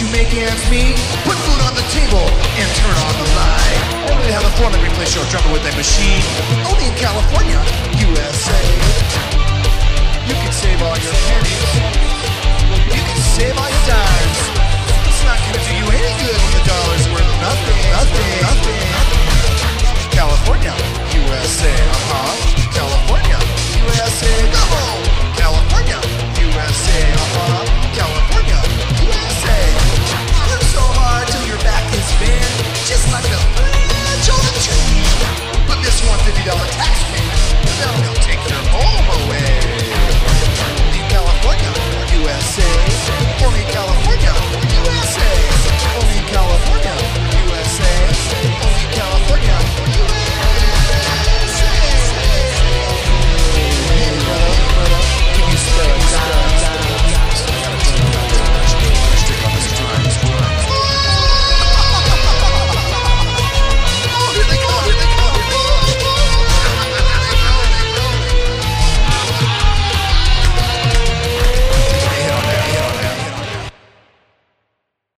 to make ends meet, put food on the table, and turn on the light. Only to have a foreman replace your drummer with a machine. Only in California, USA. You can save all your pennies. You can save all